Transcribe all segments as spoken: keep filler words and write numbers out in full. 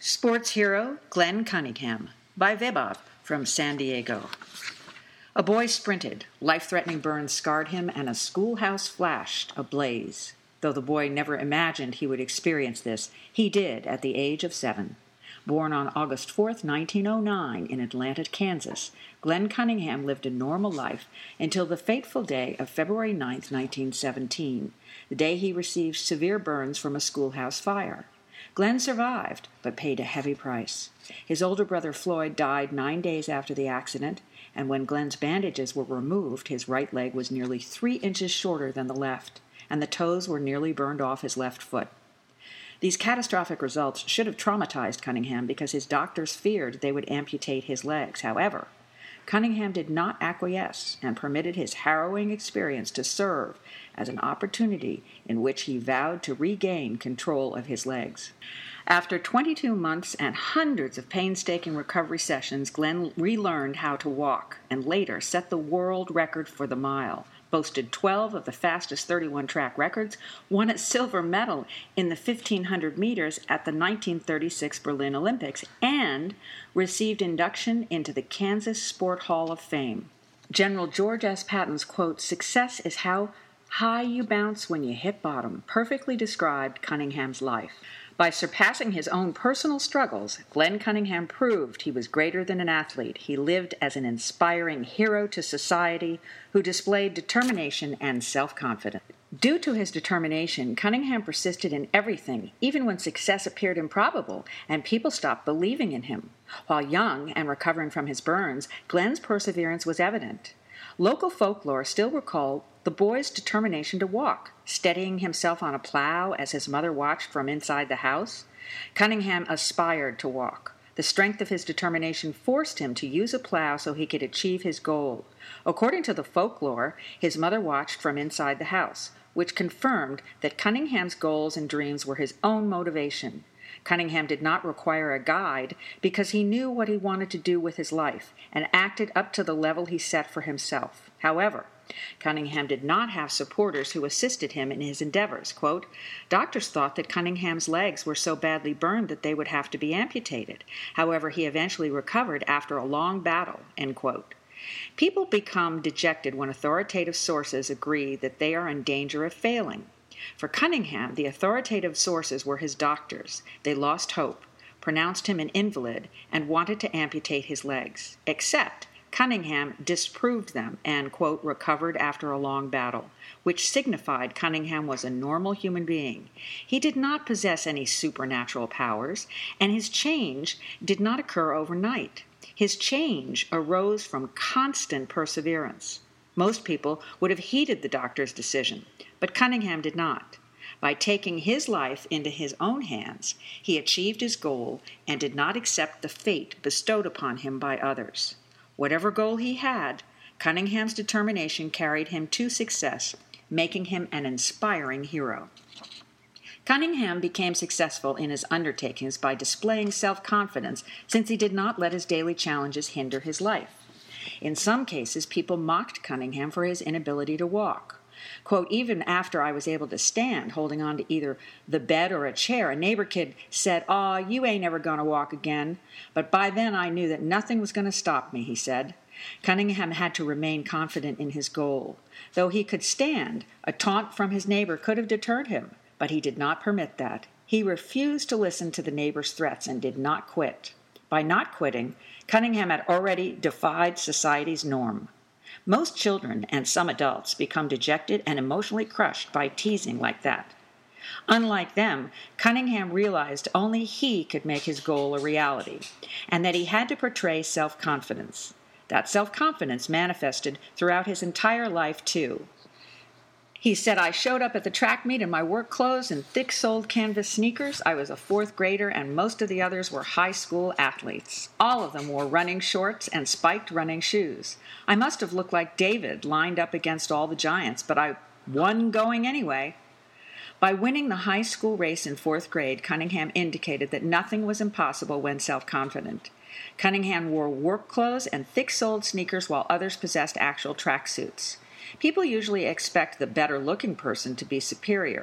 Sports Hero Glenn Cunningham by Vebov from San Diego. A boy sprinted. Life-threatening burns scarred him, and a schoolhouse flashed ablaze. Though the boy never imagined he would experience this, he did at the age of seven. Born on August fourth, nineteen oh nine, in Atlanta, Kansas, Glenn Cunningham lived a normal life until the fateful day of February ninth, nineteen seventeen, the day he received severe burns from a schoolhouse fire. Glenn survived, but paid a heavy price. His older brother Floyd died nine days after the accident, and when Glenn's bandages were removed, his right leg was nearly three inches shorter than the left, and the toes were nearly burned off his left foot. These catastrophic results should have traumatized Cunningham because his doctors feared they would amputate his legs. However, Cunningham did not acquiesce and permitted his harrowing experience to serve as an opportunity in which he vowed to regain control of his legs. After twenty-two months and hundreds of painstaking recovery sessions, Glenn relearned how to walk and later set the world record for the mile, boasted twelve of the fastest thirty-one track records, won a silver medal in the fifteen hundred meters at the nineteen thirty-six Berlin Olympics, and received induction into the Kansas Sport Hall of Fame. General George S. Patton's quote, "Success is how high you bounce when you hit bottom," perfectly described Cunningham's life. By surpassing his own personal struggles, Glenn Cunningham proved he was greater than an athlete. He lived as an inspiring hero to society who displayed determination and self-confidence. Due to his determination, Cunningham persisted in everything, even when success appeared improbable and people stopped believing in him. While young and recovering from his burns, Glenn's perseverance was evident. Local folklore still recalled the boy's determination to walk, steadying himself on a plow as his mother watched from inside the house. Cunningham aspired to walk. The strength of his determination forced him to use a plow so he could achieve his goal. According to the folklore, his mother watched from inside the house, which confirmed that Cunningham's goals and dreams were his own motivation. Cunningham did not require a guide because he knew what he wanted to do with his life and acted up to the level he set for himself. However, Cunningham did not have supporters who assisted him in his endeavors. Quote, "Doctors thought that Cunningham's legs were so badly burned that they would have to be amputated. However, he eventually recovered after a long battle." End quote. People become dejected when authoritative sources agree that they are in danger of failing. For Cunningham, the authoritative sources were his doctors. They lost hope, pronounced him an invalid, and wanted to amputate his legs. Except Cunningham disproved them and, quote, recovered after a long battle, which signified Cunningham was a normal human being. He did not possess any supernatural powers, and his change did not occur overnight. His change arose from constant perseverance. Most people would have heeded the doctor's decision, but Cunningham did not. By taking his life into his own hands, he achieved his goal and did not accept the fate bestowed upon him by others. Whatever goal he had, Cunningham's determination carried him to success, making him an inspiring hero. Cunningham became successful in his undertakings by displaying self-confidence, since he did not let his daily challenges hinder his life. In some cases, people mocked Cunningham for his inability to walk. Quote, "Even after I was able to stand, holding on to either the bed or a chair, a neighbor kid said, 'Aw, you ain't ever gonna walk again.' But by then I knew that nothing was gonna stop me," he said. Cunningham had to remain confident in his goal. Though he could stand, a taunt from his neighbor could have deterred him, but he did not permit that. He refused to listen to the neighbor's threats and did not quit. By not quitting, Cunningham had already defied society's norm. Most children and some adults become dejected and emotionally crushed by teasing like that. Unlike them, Cunningham realized only he could make his goal a reality, and that he had to portray self-confidence. That self-confidence manifested throughout his entire life, too. He said, "I showed up at the track meet in my work clothes and thick-soled canvas sneakers. I was a fourth grader, and most of the others were high school athletes. All of them wore running shorts and spiked running shoes. I must have looked like David lined up against all the giants, but I won going anyway." By winning the high school race in fourth grade, Cunningham indicated that nothing was impossible when self-confident. Cunningham wore work clothes and thick-soled sneakers while others possessed actual track suits. People usually expect the better-looking person to be superior.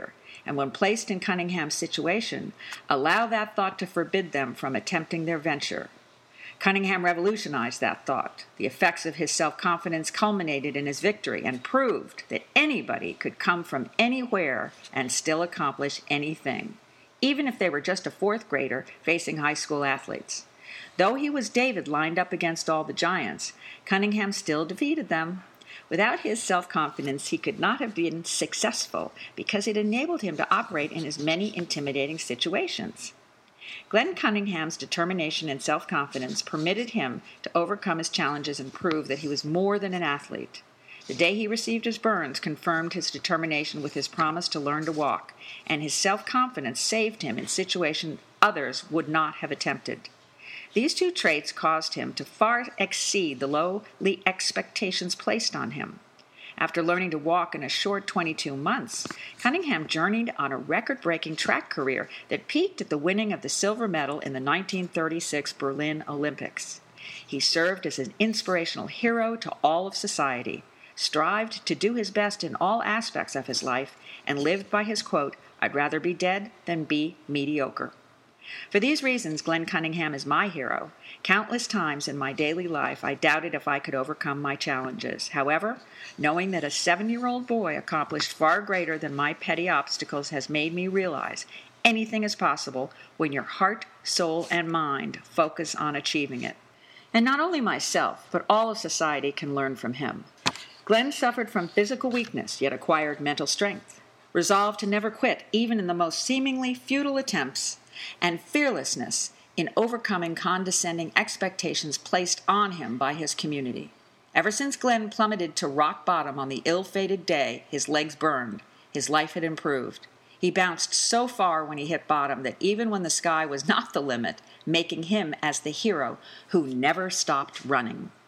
and when placed in Cunningham's situation, allow that thought to forbid them from attempting their venture. Cunningham revolutionized that thought. The effects of his self-confidence culminated in his victory and proved that anybody could come from anywhere and still accomplish anything, even if they were just a fourth grader facing high school athletes. Though he was David lined up against all the giants, Cunningham still defeated them. Without his self-confidence, he could not have been successful because it enabled him to operate in as many intimidating situations. Glenn Cunningham's determination and self-confidence permitted him to overcome his challenges and prove that he was more than an athlete. The day he received his burns confirmed his determination with his promise to learn to walk, and his self-confidence saved him in situations others would not have attempted. These two traits caused him to far exceed the lowly expectations placed on him. After learning to walk in a short twenty-two months, Cunningham journeyed on a record-breaking track career that peaked at the winning of the silver medal in the nineteen thirty-six Berlin Olympics. He served as an inspirational hero to all of society, strived to do his best in all aspects of his life, and lived by his quote, "I'd rather be dead than be mediocre." For these reasons, Glenn Cunningham is my hero. Countless times in my daily life, I doubted if I could overcome my challenges. However, knowing that a seven-year-old boy accomplished far greater than my petty obstacles has made me realize anything is possible when your heart, soul, and mind focus on achieving it. And not only myself, but all of society can learn from him. Glenn suffered from physical weakness, yet acquired mental strength, resolved to never quit, even in the most seemingly futile attempts, and fearlessness in overcoming condescending expectations placed on him by his community. Ever since Glenn plummeted to rock bottom on the ill-fated day his legs burned, his life had improved. He bounced so far when he hit bottom that even when the sky was not the limit, making him as the hero who never stopped running.